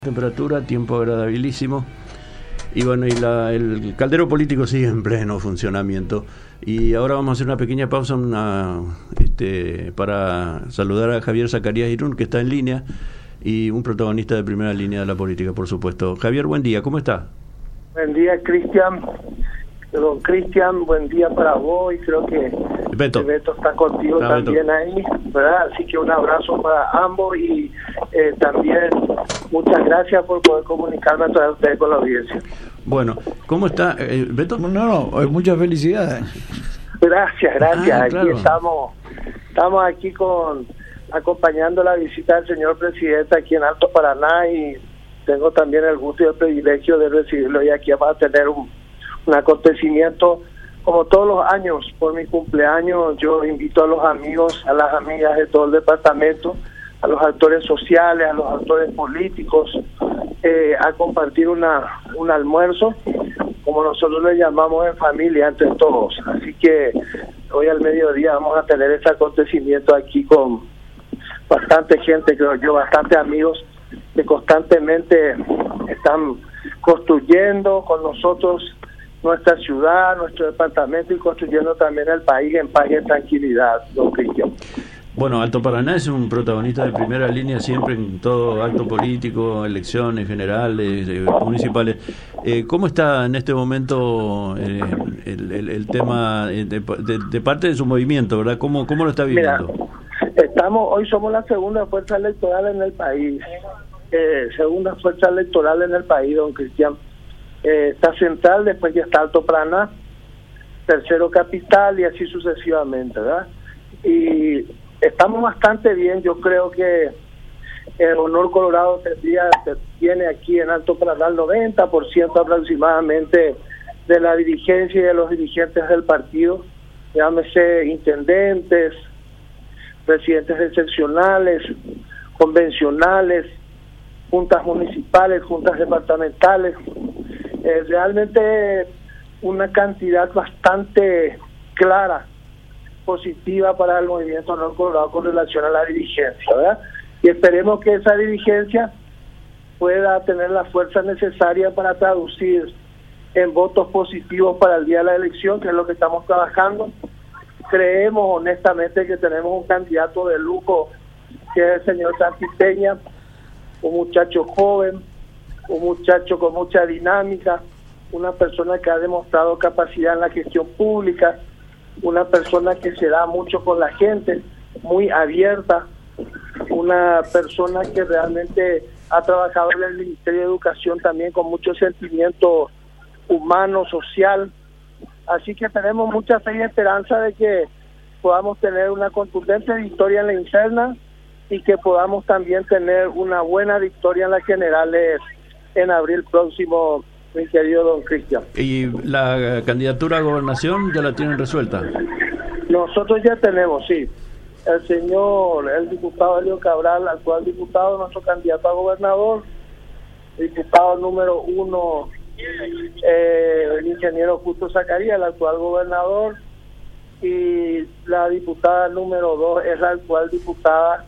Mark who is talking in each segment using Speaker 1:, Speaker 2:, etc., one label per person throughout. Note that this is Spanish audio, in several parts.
Speaker 1: Temperatura, tiempo agradabilísimo y bueno, el caldero político sigue en pleno funcionamiento y ahora vamos a hacer una pequeña pausa para saludar a Javier Zacarías Irún, que está en línea y un protagonista de primera línea de la política, por supuesto. Javier, buen día, ¿cómo está?
Speaker 2: Buen día, Cristian. Don Cristian, buen día para vos, y creo que Beto está contigo también Beto. Ahí, ¿verdad? Así que un abrazo para ambos y también muchas gracias por poder comunicarme a través de ustedes con la audiencia.
Speaker 1: Bueno, ¿cómo está Beto?
Speaker 3: No, muchas felicidades.
Speaker 2: Gracias.
Speaker 1: Claro.
Speaker 2: Aquí estamos aquí acompañando la visita del señor presidente aquí en Alto Paraná, y tengo también el gusto y el privilegio de recibirlo, y aquí vamos a tener un acontecimiento como todos los años. Por mi cumpleaños yo invito a los amigos, a las amigas de todo el departamento, a los actores sociales, a los actores políticos, a compartir un almuerzo, como nosotros le llamamos en familia, entre todos. Así que hoy al mediodía vamos a tener este acontecimiento aquí con bastante gente, creo yo, bastante amigos que constantemente están construyendo con nosotros nuestra ciudad, nuestro departamento, y construyendo también el país en paz y en tranquilidad, don Cristian.
Speaker 1: Bueno, Alto Paraná es un protagonista de primera línea siempre en todo acto político, elecciones generales, municipales. ¿Cómo está en este momento el tema de parte de su movimiento, verdad? ¿Cómo lo está viviendo?
Speaker 2: Mira, hoy somos la segunda fuerza electoral en el país. Don Cristian. Está Central, después ya está Alto Paraná, tercero Capital, y así sucesivamente, ¿verdad? Y estamos bastante bien. Yo creo que el Honor Colorado tiene aquí en Alto Paraná el 90% aproximadamente de la dirigencia y de los dirigentes del partido, llámese intendentes, presidentes excepcionales, convencionales, juntas municipales, juntas departamentales. Realmente una cantidad bastante clara, positiva para el movimiento Honor Colorado con relación a la dirigencia, ¿verdad? Y esperemos que esa dirigencia pueda tener la fuerza necesaria para traducir en votos positivos para el día de la elección, que es lo que estamos trabajando. Creemos honestamente que tenemos un candidato de lujo, que es el señor Santi Peña, un muchacho joven, un muchacho con mucha dinámica, una persona que ha demostrado capacidad en la gestión pública, una persona que se da mucho con la gente, muy abierta, una persona que realmente ha trabajado en el Ministerio de Educación también con mucho sentimiento humano, social. Así que tenemos mucha fe y esperanza de que podamos tener una contundente victoria en la interna y que podamos también tener una buena victoria en las generales en abril próximo, mi querido don Cristian.
Speaker 1: ¿Y la candidatura a gobernación ya la tienen resuelta?
Speaker 2: Nosotros ya tenemos, sí. El diputado Elio Cabral, actual diputado, nuestro candidato a gobernador, diputado número 1, el ingeniero Justo Zacarías, el actual gobernador, y la diputada número 2 es la actual diputada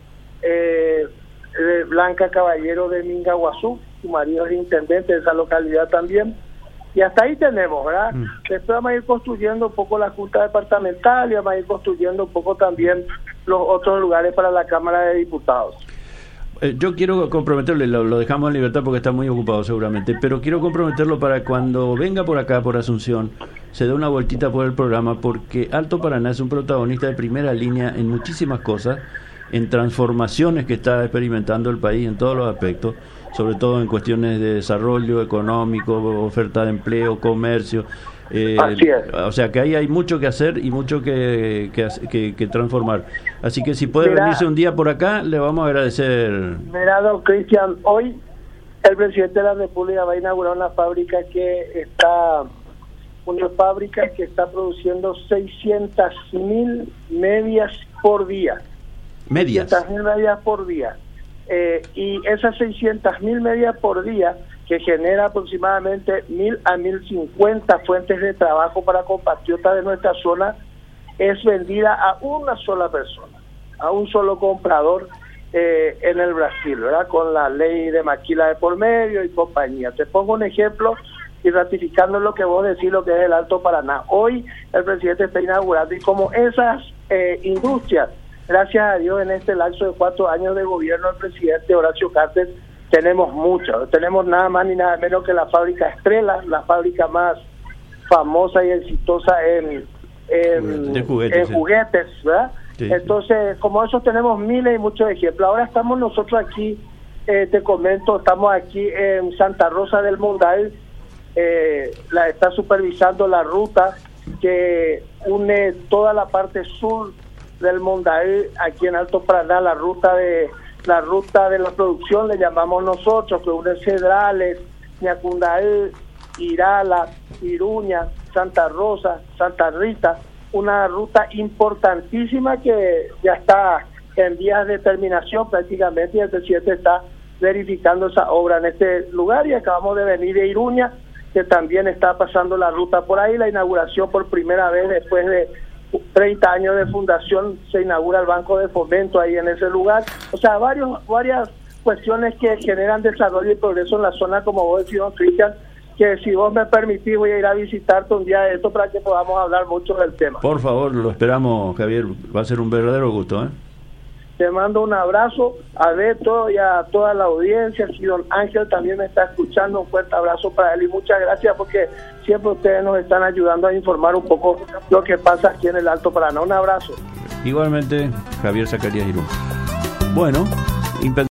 Speaker 2: Blanca Caballero de Mingaguazú. Su marido es intendente de esa localidad también, y hasta ahí tenemos, ¿verdad? Después vamos a ir construyendo un poco la Junta Departamental y vamos a ir construyendo un poco también los otros lugares para la Cámara de Diputados.
Speaker 1: Yo quiero comprometerle, lo dejamos en libertad porque está muy ocupado seguramente, pero quiero comprometerlo para cuando venga por acá, por Asunción, se dé una vueltita por el programa, porque Alto Paraná es un protagonista de primera línea en muchísimas cosas, en transformaciones que está experimentando el país en todos los aspectos, sobre todo en cuestiones de desarrollo económico, oferta de empleo, comercio.
Speaker 2: Así es.
Speaker 1: O sea que ahí hay mucho que hacer y mucho que transformar. Así que si puede venirse un día por acá, le vamos a agradecer.
Speaker 2: Mira, don Cristian, hoy el presidente de la República va a inaugurar una fábrica que está produciendo 600.000 medias por día.
Speaker 1: Medias.
Speaker 2: 600.000 medias por día. Y esas 600.000 medias por día, que genera aproximadamente 1.000 a 1.050 fuentes de trabajo para compatriotas de nuestra zona, es vendida a una sola persona, a un solo comprador, en el Brasil, ¿verdad? Con la ley de maquila de por medio y compañía. Te pongo un ejemplo y ratificando lo que vos decís, lo que es el Alto Paraná. Hoy el presidente está inaugurando y como esas industrias, gracias a Dios en este lapso de 4 años de gobierno del presidente Horacio Cartes, tenemos mucho. Tenemos nada más ni nada menos que la fábrica Estrella, la fábrica más famosa y exitosa en juguetes, ¿verdad? Sí, entonces, como eso tenemos miles y muchos ejemplos. Ahora estamos nosotros aquí, te comento, estamos aquí en Santa Rosa del Monday, la está supervisando la ruta que une toda la parte sur del Monday, aquí en Alto Paraná, la ruta de la producción, le llamamos nosotros, que une Cedrales, Ñacundaí, Irala, Iruña, Santa Rosa, Santa Rita, una ruta importantísima que ya está en vías de terminación prácticamente y el presidente está verificando esa obra en este lugar y acabamos de venir de Iruña, que también está pasando la ruta por ahí, la inauguración por primera vez después de 30 años de fundación, se inaugura el Banco de Fomento ahí en ese lugar, o sea, varias cuestiones que generan desarrollo y progreso en la zona, como vos decís, don Cristian, que si vos me permitís voy a ir a visitarte un día de esto para que podamos hablar mucho del tema.
Speaker 1: Por favor, lo esperamos, Javier, va a ser un verdadero gusto, ¿eh?
Speaker 2: Te mando un abrazo a Beto y a toda la audiencia. Si don Ángel también me está escuchando, un fuerte abrazo para él y muchas gracias porque siempre ustedes nos están ayudando a informar un poco lo que pasa aquí en el Alto Paraná. Un abrazo.
Speaker 1: Igualmente, Javier Zacarías Irún. Bueno,